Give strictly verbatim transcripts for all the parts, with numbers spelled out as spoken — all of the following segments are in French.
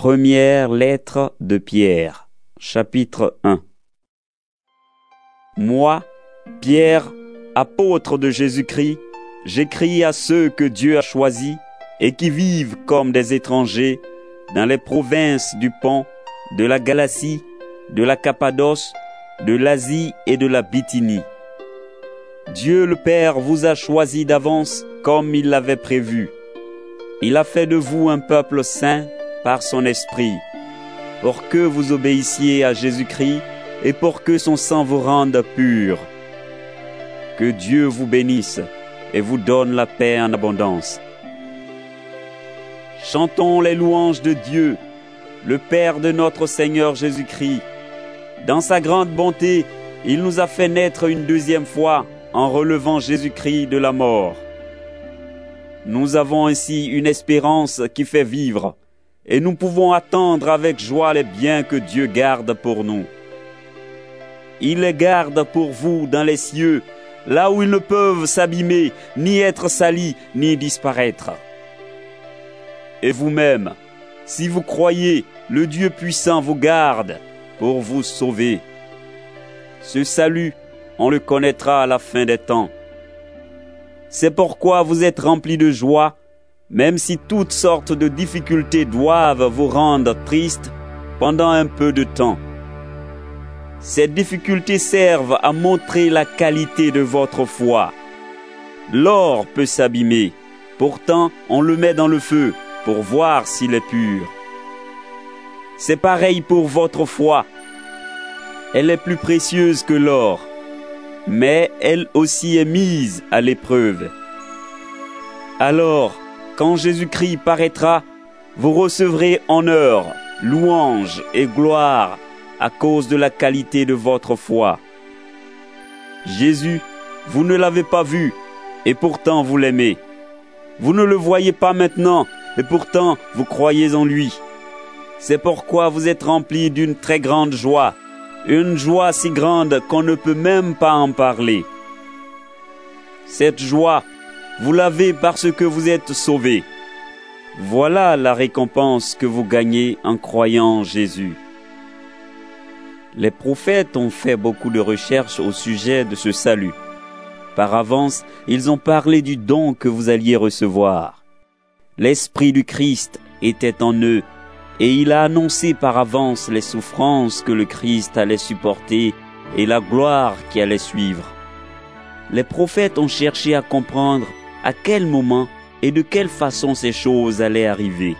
Première lettre de Pierre, chapitre un. Moi, Pierre, apôtre de Jésus-Christ, j'écris à ceux que Dieu a choisis et qui vivent comme des étrangers dans les provinces du Pont, de la Galatie, de la Cappadoce, de l'Asie et de la Bithynie. Dieu le Père vous a choisis d'avance comme il l'avait prévu. Il a fait de vous un peuple saint par son esprit, pour que vous obéissiez à Jésus-Christ et pour que son sang vous rende purs. Que Dieu vous bénisse et vous donne la paix en abondance. Chantons les louanges de Dieu, le Père de notre Seigneur Jésus-Christ. Dans sa grande bonté, il nous a fait naître une deuxième fois en relevant Jésus-Christ de la mort. Nous avons ainsi une espérance qui fait vivre, et nous pouvons attendre avec joie les biens que Dieu garde pour nous. Il les garde pour vous dans les cieux, là où ils ne peuvent s'abîmer, ni être salis, ni disparaître. Et vous-même, si vous croyez, le Dieu puissant vous garde pour vous sauver. Ce salut, on le connaîtra à la fin des temps. C'est pourquoi vous êtes remplis de joie, même si toutes sortes de difficultés doivent vous rendre triste pendant un peu de temps. Ces difficultés servent à montrer la qualité de votre foi. L'or peut s'abîmer, pourtant on le met dans le feu pour voir s'il est pur. C'est pareil pour votre foi. Elle est plus précieuse que l'or, mais elle aussi est mise à l'épreuve. Alors, quand Jésus-Christ paraîtra, vous recevrez honneur, louange et gloire à cause de la qualité de votre foi. Jésus, vous ne l'avez pas vu, et pourtant vous l'aimez. Vous ne le voyez pas maintenant, et pourtant vous croyez en lui. C'est pourquoi vous êtes remplis d'une très grande joie, une joie si grande qu'on ne peut même pas en parler. Cette joie, vous l'avez parce que vous êtes sauvés. Voilà la récompense que vous gagnez en croyant en Jésus. Les prophètes ont fait beaucoup de recherches au sujet de ce salut. Par avance, ils ont parlé du don que vous alliez recevoir. L'Esprit du Christ était en eux, et il a annoncé par avance les souffrances que le Christ allait supporter et la gloire qui allait suivre. Les prophètes ont cherché à comprendre à quel moment et de quelle façon ces choses allaient arriver.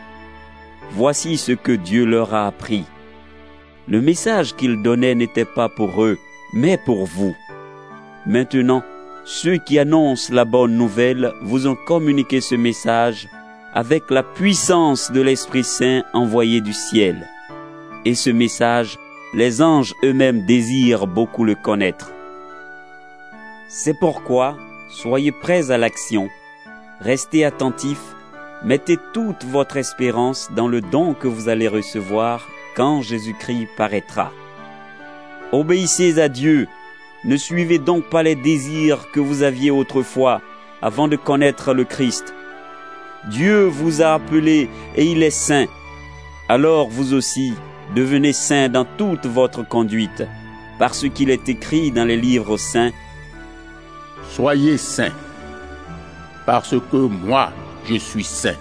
Voici ce que Dieu leur a appris. Le message qu'il donnait n'était pas pour eux, mais pour vous. Maintenant, ceux qui annoncent la bonne nouvelle vous ont communiqué ce message avec la puissance de l'Esprit Saint envoyé du ciel. Et ce message, les anges eux-mêmes désirent beaucoup le connaître. C'est pourquoi, soyez prêts à l'action, restez attentifs, mettez toute votre espérance dans le don que vous allez recevoir quand Jésus-Christ paraîtra. Obéissez à Dieu, ne suivez donc pas les désirs que vous aviez autrefois avant de connaître le Christ. Dieu vous a appelé et il est saint. Alors vous aussi, devenez saints dans toute votre conduite, parce qu'il est écrit dans les livres saints. Soyez saints, parce que moi, je suis saint.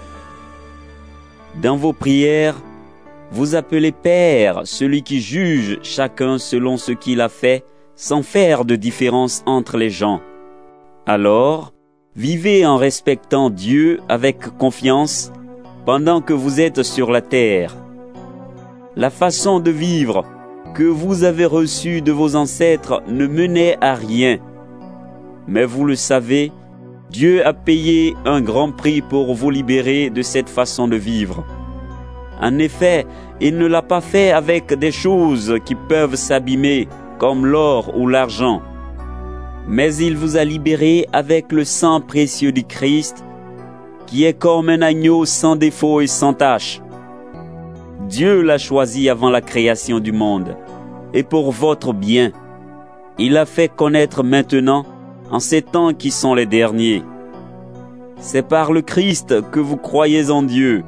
Dans vos prières, vous appelez Père celui qui juge chacun selon ce qu'il a fait, sans faire de différence entre les gens. Alors, vivez en respectant Dieu avec confiance pendant que vous êtes sur la terre. La façon de vivre que vous avez reçue de vos ancêtres ne menait à rien. Mais vous le savez, Dieu a payé un grand prix pour vous libérer de cette façon de vivre. En effet, il ne l'a pas fait avec des choses qui peuvent s'abîmer, comme l'or ou l'argent. Mais il vous a libéré avec le sang précieux du Christ, qui est comme un agneau sans défaut et sans tache. Dieu l'a choisi avant la création du monde, et pour votre bien. Il l'a fait connaître maintenant, en ces temps qui sont les derniers. C'est par le Christ que vous croyez en Dieu,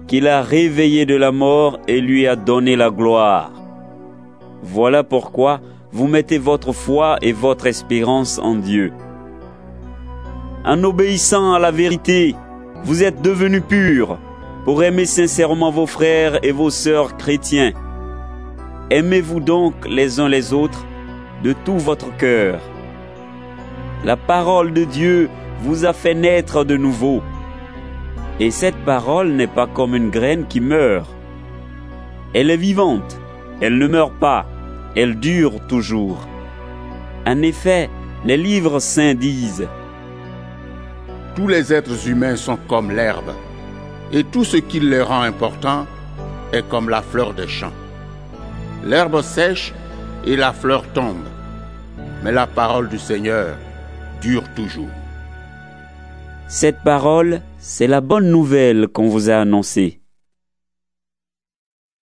qu'il a réveillé de la mort et lui a donné la gloire. Voilà pourquoi vous mettez votre foi et votre espérance en Dieu. En obéissant à la vérité, vous êtes devenus purs pour aimer sincèrement vos frères et vos sœurs chrétiens. Aimez-vous donc les uns les autres de tout votre cœur. La parole de Dieu vous a fait naître de nouveau. Et cette parole n'est pas comme une graine qui meurt. Elle est vivante, elle ne meurt pas, elle dure toujours. En effet, les livres saints disent: tous les êtres humains sont comme l'herbe, et tout ce qui les rend importants est comme la fleur des champs. L'herbe sèche et la fleur tombe, mais la parole du Seigneur dure toujours. Cette parole, c'est la bonne nouvelle qu'on vous a annoncée.